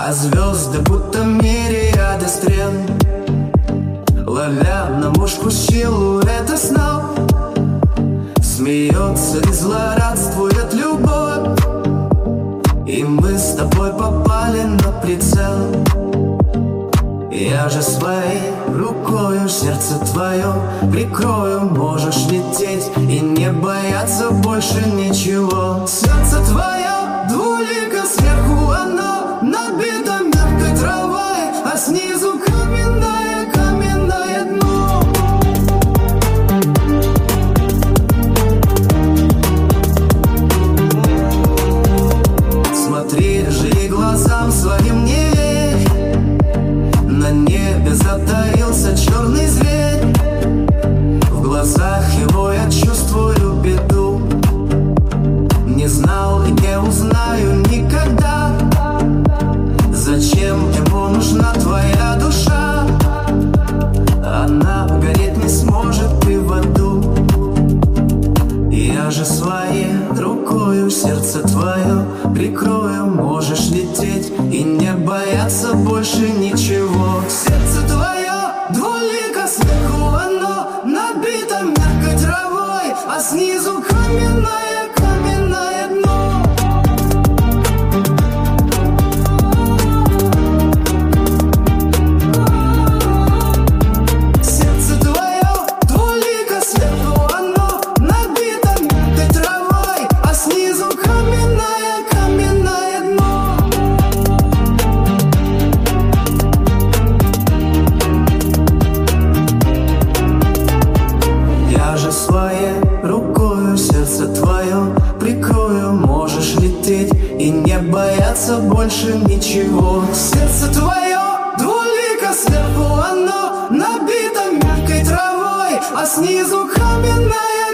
А звезды будто мириады стрел, ловя на мушку силуэты снов. Смеется и злорадствует любовь, и мы с тобой попали на прицел. Я же своей рукою сердце твое прикрою. Можешь лететь и не бояться больше ничего. Сердце твое двулико, сверху оно набито мягкой травой, а снизу каменное, каменное дно. Смотри же и глазам своим не верь, на небе затаился черный зверь. В глазах его я чувствую беду. Не знал и не узнаю никогда, зачем ему нужна твоя душа. Она гореть не сможет и в аду. Я же своей рукою сердце твое прикрою. Можешь лететь и не бояться больше ничего. Сердце твое двулико, сверху оно набито мягкой травой, а снизу каменное, каменное дно. Сердце твое двулико, сверху оно набито мягкой травой, а снизу каменное, каменное дно. Я же своей рукою сердце твое прикрою. Можешь лететь и не бояться больше ничего. Сердце твое двулико, сверху оно набито мягкой травой, а снизу каменное,